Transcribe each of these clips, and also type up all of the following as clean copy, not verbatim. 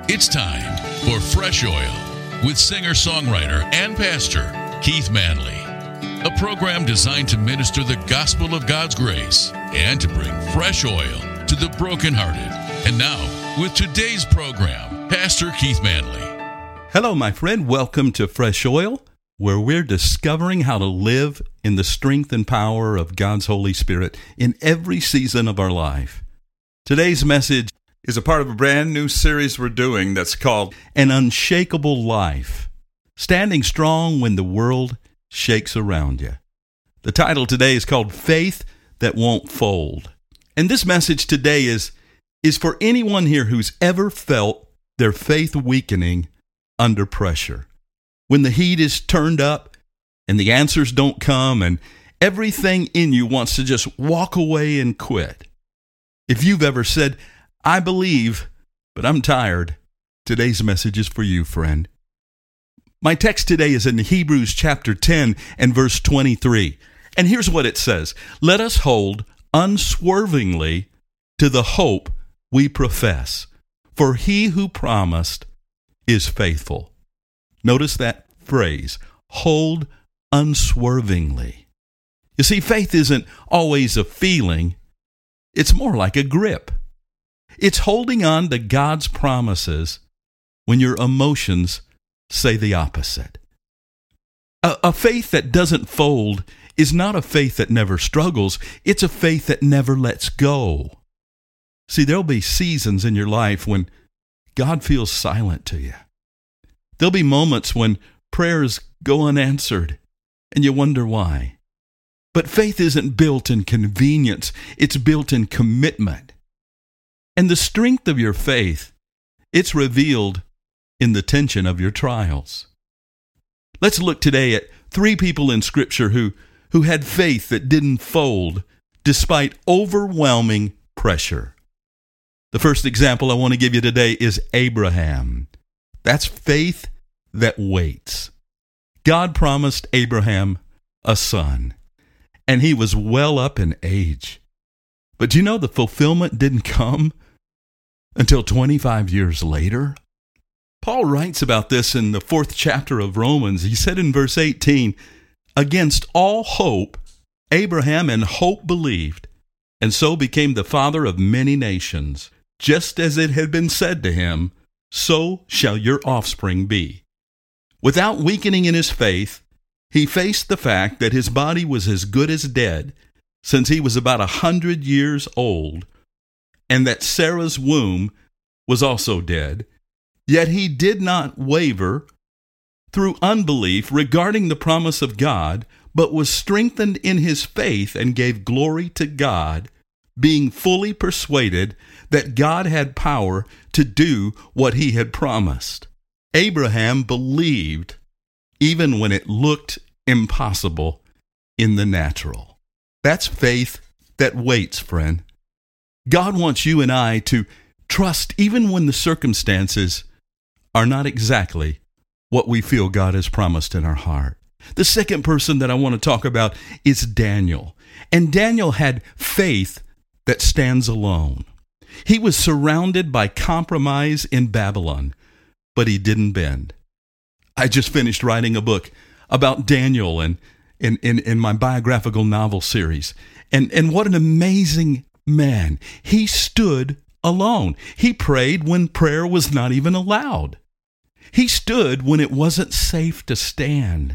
It's time for Fresh Oil with singer-songwriter and pastor Keith Manley, a program designed to minister the gospel of God's grace and to bring fresh oil to the brokenhearted. And now, with today's program, Pastor Keith Manley. Hello, my friend. Welcome to Fresh Oil, where we're discovering how to live in the strength and power of God's Holy Spirit in every season of our life. Today's message is a part of a brand new series we're doing that's called An Unshakable Life, Standing Strong When the World Shakes Around You. The title today is called Faith That Won't Fold. And this message today is for anyone here who's ever felt their faith weakening under pressure. When the heat is turned up and the answers don't come and everything in you wants to just walk away and quit. If you've ever said, I believe, but I'm tired, today's message is for you, friend. My text today is in Hebrews chapter 10 and verse 23. And here's what it says. Let us hold unswervingly to the hope we profess, for he who promised is faithful. Notice that phrase, hold unswervingly. You see, faith isn't always a feeling. It's more like a grip. It's holding on to God's promises when your emotions say the opposite. A faith that doesn't fold is not a faith that never struggles. It's a faith that never lets go. See, there'll be seasons in your life when God feels silent to you. There'll be moments when prayers go unanswered and you wonder why. But faith isn't built in convenience. It's built in commitment. And the strength of your faith, it's revealed in the tension of your trials. Let's look today at three people in Scripture who had faith that didn't fold despite overwhelming pressure. The first example I want to give you today is Abraham. That's faith that waits. God promised Abraham a son, and he was well up in age. But do you know the fulfillment didn't come until 25 years later? Paul writes about this in the 4th chapter of Romans. He said in verse 18, against all hope, Abraham in hope believed, and so became the father of many nations, just as it had been said to him, so shall your offspring be. Without weakening in his faith, he faced the fact that his body was as good as dead, since he was about 100 years old, and that Sarah's womb was also dead. Yet he did not waver through unbelief regarding the promise of God, but was strengthened in his faith and gave glory to God, being fully persuaded that God had power to do what he had promised. Abraham believed even when it looked impossible in the natural. That's faith that waits, friend. God wants you and I to trust even when the circumstances are not exactly what we feel God has promised in our heart. The second person that I want to talk about is Daniel. And Daniel had faith that stands alone. He was surrounded by compromise in Babylon, but he didn't bend. I just finished writing a book about Daniel and in my biographical novel series. And what an amazing man. He stood alone. He prayed when prayer was not even allowed. He stood when it wasn't safe to stand.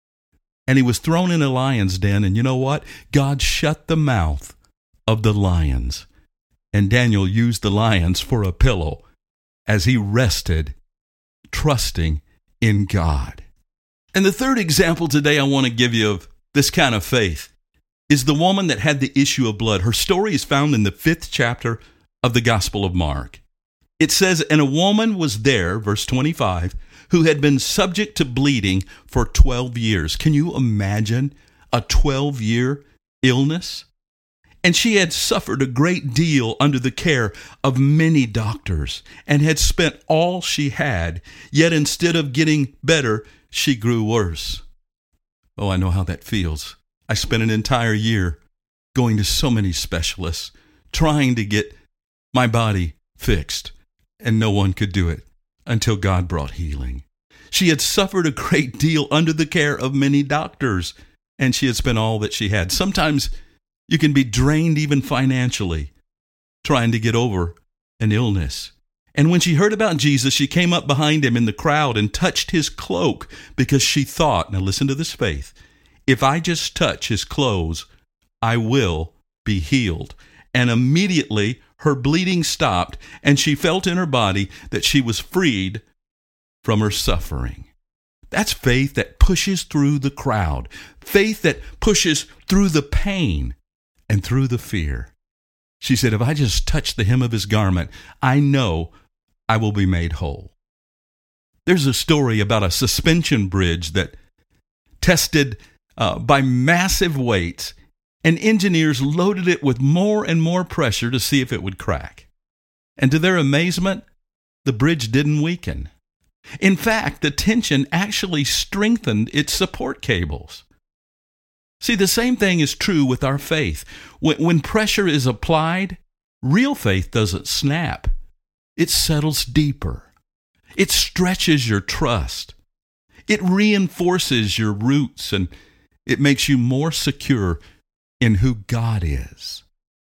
And he was thrown in a lion's den, and you know what? God shut the mouth of the lions. And Daniel used the lions for a pillow as he rested, trusting in God. And the third example today I want to give you of this kind of faith is the woman that had the issue of blood. Her story is found in the 5th chapter of the Gospel of Mark. It says, and a woman was there, verse 25, who had been subject to bleeding for 12 years. Can you imagine a 12-year illness? And she had suffered a great deal under the care of many doctors and had spent all she had, yet instead of getting better, she grew worse. Oh, I know how that feels. I spent an entire year going to so many specialists, trying to get my body fixed, and no one could do it. until God brought healing. She had suffered a great deal under the care of many doctors, and she had spent all that she had. Sometimes you can be drained even financially trying to get over an illness. And when she heard about Jesus, she came up behind him in the crowd and touched his cloak because she thought, now listen to this faith, if I just touch his clothes, I will be healed. And immediately her bleeding stopped, and she felt in her body that she was freed from her suffering. That's faith that pushes through the crowd, faith that pushes through the pain and through the fear. She said, if I just touch the hem of his garment, I know I will be made whole. There's a story about a suspension bridge that tested by massive weights, and engineers loaded it with more and more pressure to see if it would crack. And to their amazement, the bridge didn't weaken. In fact, the tension actually strengthened its support cables. See, the same thing is true with our faith. When pressure is applied, real faith doesn't snap. It settles deeper. It stretches your trust. It reinforces your roots, and it makes you more secure in who God is.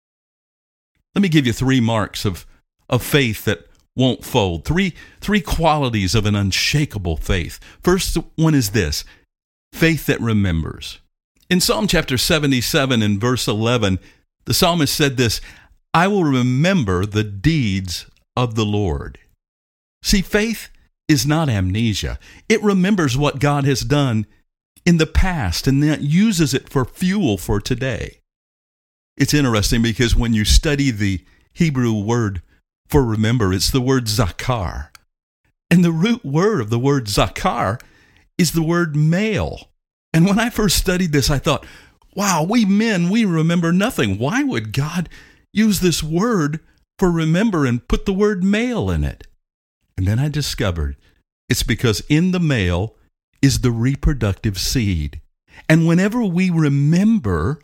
Let me give you 3 marks of faith that won't fold. Three qualities of an unshakable faith. First one is this: faith that remembers. In Psalm chapter 77 and verse 11, the psalmist said this, I will remember the deeds of the Lord. See, faith is not amnesia. It remembers what God has done in the past and then uses it for fuel for today. It's interesting because when you study the Hebrew word for remember, it's the word zakar. And the root word of the word zakar is the word male. And when I first studied this, I thought, wow, we men, we remember nothing. Why would God use this word for remember and put the word male in it? And then I discovered it's because in the male is the reproductive seed. And whenever we remember,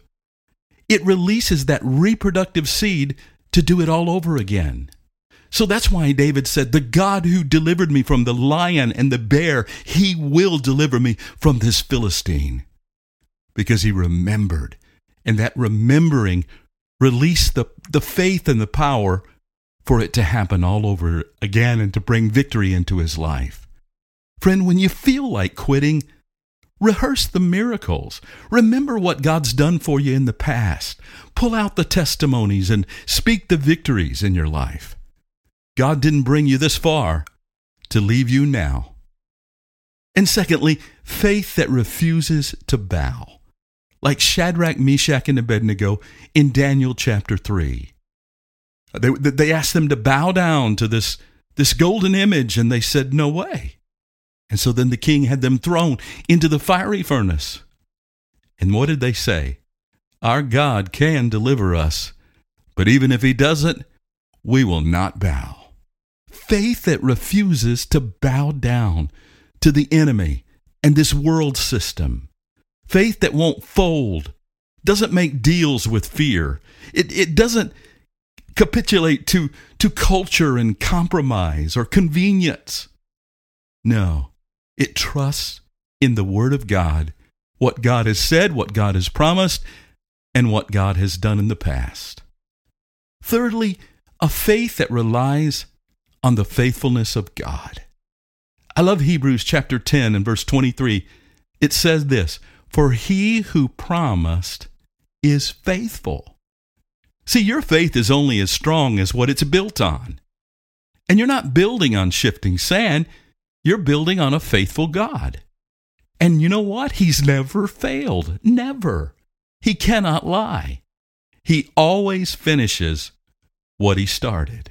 it releases that reproductive seed to do it all over again. So that's why David said, the God who delivered me from the lion and the bear, he will deliver me from this Philistine. Because he remembered. And that remembering released the faith and the power for it to happen all over again and to bring victory into his life. Friend, when you feel like quitting, rehearse the miracles. Remember what God's done for you in the past. Pull out the testimonies and speak the victories in your life. God didn't bring you this far to leave you now. And secondly, faith that refuses to bow. Like Shadrach, Meshach, and Abednego in Daniel chapter 3. They asked them to bow down to this golden image, and they said, no way. And so then the king had them thrown into the fiery furnace. And what did they say? Our God can deliver us, but even if he doesn't, we will not bow. Faith that refuses to bow down to the enemy and this world system. Faith that won't fold, doesn't make deals with fear. It doesn't capitulate to culture and compromise or convenience. No, it trusts in the Word of God, what God has said, what God has promised, and what God has done in the past. Thirdly, a faith that relies on the faithfulness of God. I love Hebrews chapter 10 and verse 23. It says this, for he who promised is faithful. See, your faith is only as strong as what it's built on. And you're not building on shifting sand. You're building on a faithful God. And you know what? He's never failed. Never. He cannot lie. He always finishes what he started.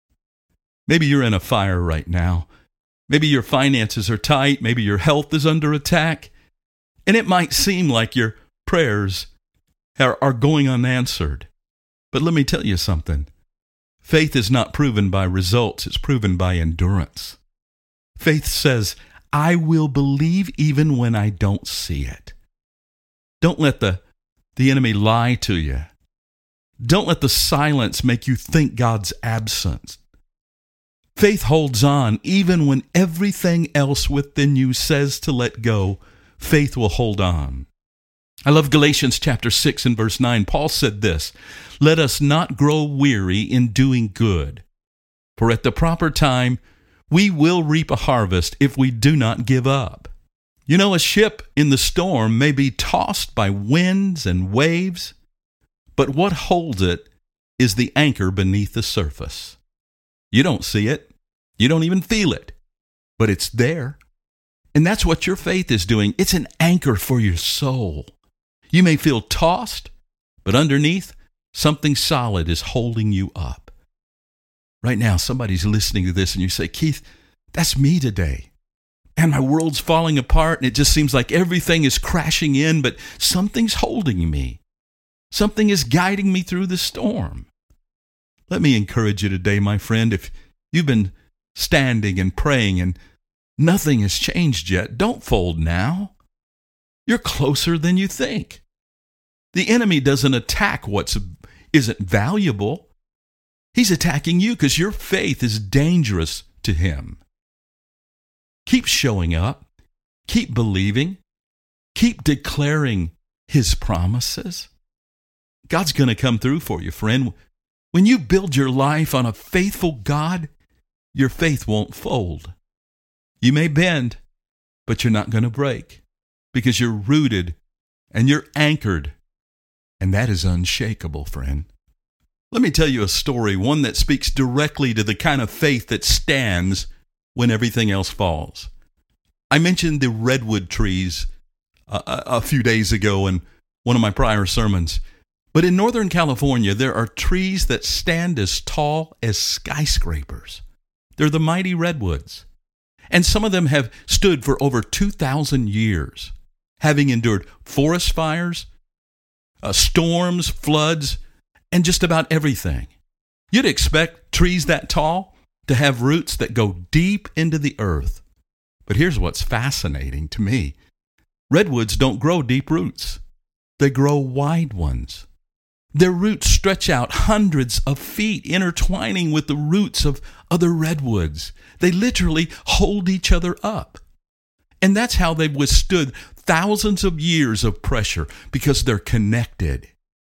Maybe you're in a fire right now. Maybe your finances are tight. Maybe your health is under attack. And it might seem like your prayers are going unanswered. But let me tell you something. Faith is not proven by results. It's proven by endurance. Faith says, I will believe even when I don't see it. Don't let the enemy lie to you. Don't let the silence make you think God's absent. Faith holds on even when everything else within you says to let go. Faith will hold on. I love Galatians chapter 6 and verse 9. Paul said this, "Let us not grow weary in doing good, for at the proper time we will reap a harvest if we do not give up." You know, a ship in the storm may be tossed by winds and waves, but what holds it is the anchor beneath the surface. You don't see it. You don't even feel it, but it's there. And that's what your faith is doing. It's an anchor for your soul. You may feel tossed, but underneath, something solid is holding you up. Right now, somebody's listening to this and you say, "Keith, that's me today. And my world's falling apart and it just seems like everything is crashing in, but something's holding me. Something is guiding me through the storm." Let me encourage you today, my friend. If you've been standing and praying and nothing has changed yet, don't fold now. You're closer than you think. The enemy doesn't attack what isn't valuable. He's attacking you because your faith is dangerous to him. Keep showing up. Keep believing. Keep declaring his promises. God's going to come through for you, friend. When you build your life on a faithful God, your faith won't fold. You may bend, but you're not going to break because you're rooted and you're anchored, and that is unshakable, friend. Let me tell you a story, one that speaks directly to the kind of faith that stands when everything else falls. I mentioned the redwood trees a few days ago in one of my prior sermons. But in Northern California, there are trees that stand as tall as skyscrapers. They're the mighty redwoods. And some of them have stood for over 2,000 years, having endured forest fires, storms, floods, and just about everything. You'd expect trees that tall to have roots that go deep into the earth. But here's what's fascinating to me. Redwoods don't grow deep roots. They grow wide ones. Their roots stretch out hundreds of feet, intertwining with the roots of other redwoods. They literally hold each other up. And that's how they've withstood thousands of years of pressure, because they're connected.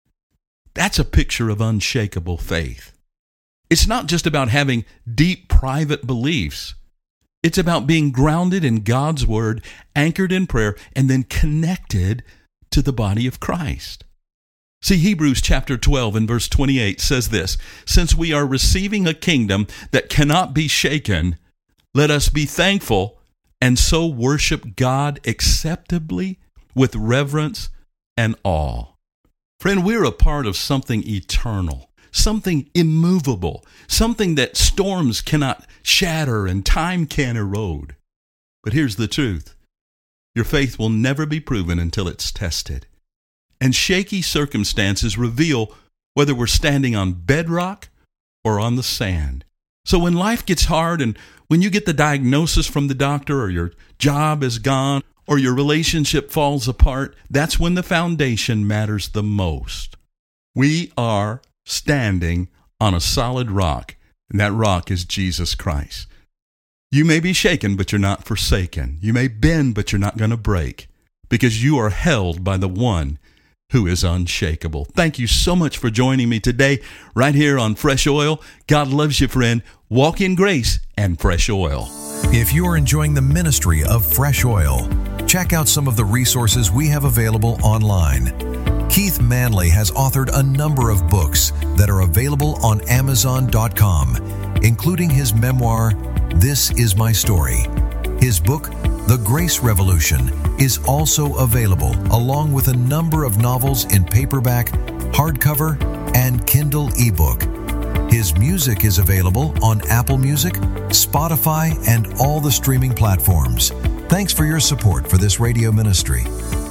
That's a picture of unshakable faith. It's not just about having deep private beliefs. It's about being grounded in God's Word, anchored in prayer, and then connected to the body of Christ. See, Hebrews chapter 12 and verse 28 says this, "Since we are receiving a kingdom that cannot be shaken, let us be thankful and so worship God acceptably with reverence and awe." Friend, we're a part of something eternal, something immovable, something that storms cannot shatter and time can't erode. But here's the truth. Your faith will never be proven until it's tested. And shaky circumstances reveal whether we're standing on bedrock or on the sand. So when life gets hard and when you get the diagnosis from the doctor, or your job is gone, or your relationship falls apart, that's when the foundation matters the most. We are standing on a solid rock, and that rock is Jesus Christ. You may be shaken, but you're not forsaken. You may bend, but you're not going to break, because you are held by the one who is unshakable. Thank you so much for joining me today right here on Fresh Oil. God loves you, friend. Walk in grace and fresh oil. If you are enjoying the ministry of Fresh Oil, check out some of the resources we have available online. Keith Manley has authored a number of books that are available on Amazon.com, including his memoir, This Is My Story. His book, The Grace Revolution, is also available, along with a number of novels in paperback, hardcover, and Kindle ebook. His music is available on Apple Music, Spotify, and all the streaming platforms. Thanks for your support for this radio ministry.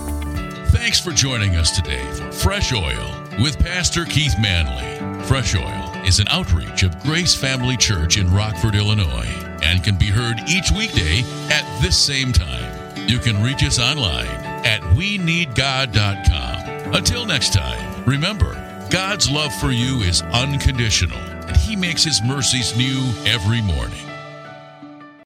Thanks for joining us today for Fresh Oil with Pastor Keith Manley. Fresh Oil is an outreach of Grace Family Church in Rockford, Illinois, and can be heard each weekday at this same time. You can reach us online at weneedgod.com. Until next time, remember, God's love for you is unconditional, and He makes His mercies new every morning.